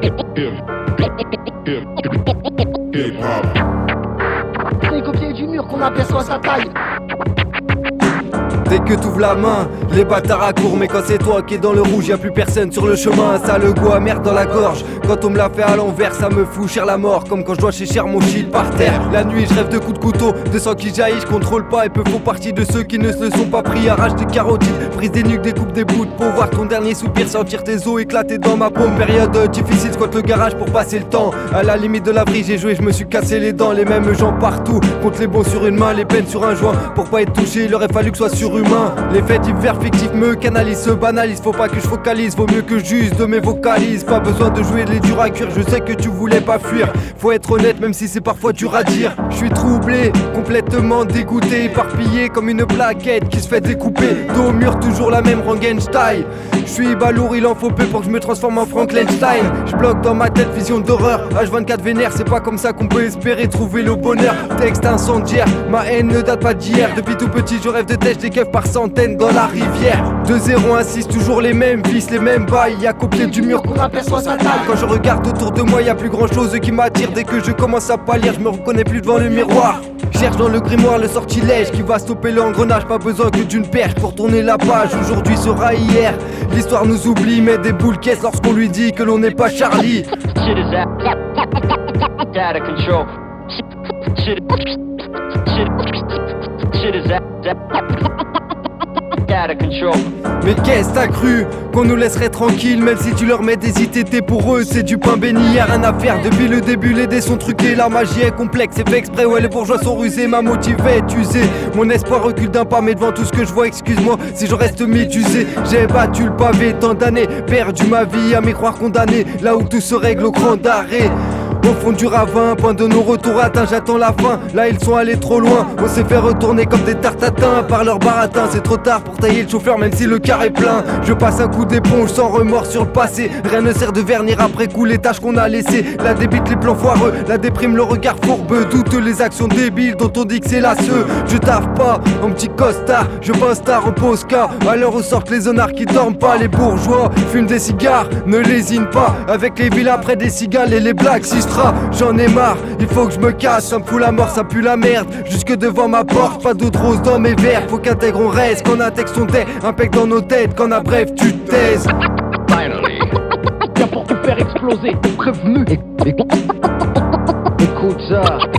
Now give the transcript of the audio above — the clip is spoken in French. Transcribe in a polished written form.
C'est qu'au pied du mur qu'on aperçoit sa taille. Dès que t'ouvres la main, les bâtards accourent. Mais quand c'est toi qui es dans le rouge, y'a plus personne sur le chemin. Ça le goût amer dans la gorge. Quand on me l'a fait à l'envers, ça me fout cher la mort. Comme quand je dois chez cher mon shit par terre. La nuit je rêve de coups de couteau, de sang qui jaillit, je contrôle pas. Et peu font partie de ceux qui ne se sont pas pris. Arrache des carotides, brise des nuques, découpe des bouts de peau. Voir ton dernier soupir, sentir tes os éclater dans ma paume. Période difficile, squatte le garage pour passer le temps. À la limite de la vrille, j'ai joué, je me suis cassé les dents. Les mêmes gens partout, compte les bons sur une main, les peines sur un joint. Pour pas être touché, il aurait fallu que ce soit surhumain. Les faits divers fictifs me canalisent, se banalisent. Faut pas que je focalise, vaut mieux que j'use de mes vocalises. Pas besoin de jouer les durs à cuire, je sais que tu voulais pas fuir. Faut être honnête même si c'est parfois dur à dire. Je suis troublé, complètement dégoûté, éparpillé comme une plaquette qui se fait découper. Dos au mur, toujours la même rengaine style. Je suis balourd, il en faut peu pour que je me transforme en Frankenstein. Je bloque dans ma tête vision d'horreur, H24 vénère, c'est pas comme ça qu'on peut espérer trouver le bonheur. Texte incendiaire, ma haine ne date pas d'hier. Depuis tout petit je rêve de têche des keufs par centaines dans la rivière. 2-0-1-6, toujours les mêmes vices, les mêmes bails. Y'a qu'au pied du mur qu'on aperçoit sa taille. Quand je regarde autour de moi, y'a plus grand chose qui m'attire. Dès que je commence à pâlir, je me reconnais plus devant le miroir. Cherche dans le grimoire le sortilège qui va stopper l'engrenage. Pas besoin que d'une perche pour tourner la page. Aujourd'hui sera hier, l'histoire nous oublie. Mais des boules caisses lorsqu'on lui dit que l'on n'est pas Charlie. Shit is out of control. Shit is out of control. Mais qu'est-ce t'as cru qu'on nous laisserait tranquille? Même si tu leur mets des ITT, pour eux c'est du pain béni. Y'a rien à faire, depuis le début les dés sont truqués. La magie est complexe, c'est fait exprès, ouais les bourgeois sont rusés. Ma motivée est usée, mon espoir recule d'un pas. Mais devant tout ce que je vois, excuse-moi si je reste médusé. J'ai battu le pavé tant d'années, perdu ma vie à m'y croire condamné. Là où tout se règle au grand d'arrêt. Au fond du ravin, point de nos retours atteint, j'attends la fin. Là ils sont allés trop loin, on s'est fait retourner comme des tartatins par leur baratin. C'est trop tard pour tailler le chauffeur même si le car est plein. Je passe un coup d'éponge sans remords sur le passé. Rien ne sert de vernir après coup les tâches qu'on a laissées. La débite, les plans foireux, la déprime, le regard fourbeux. Toutes les actions débiles dont on dit que c'est lasseux. Je taffe pas en petit costard, je pense star en posca. À l'heure où sortent les honnards qui dorment pas. Les bourgeois fument des cigares, ne lésine pas. Avec les villes après des cigales et les blagues j'en ai marre, il faut que je me casse. Ça me fout la mort, ça pue la merde. Jusque devant ma porte, pas d'eau de rose dans mes verres. Faut qu'intègre on reste, qu'on intègre son dé. Un pec dans nos têtes, qu'on a bref tu te taises. Viens pour te faire exploser, t'es prévenu. Écoute ça.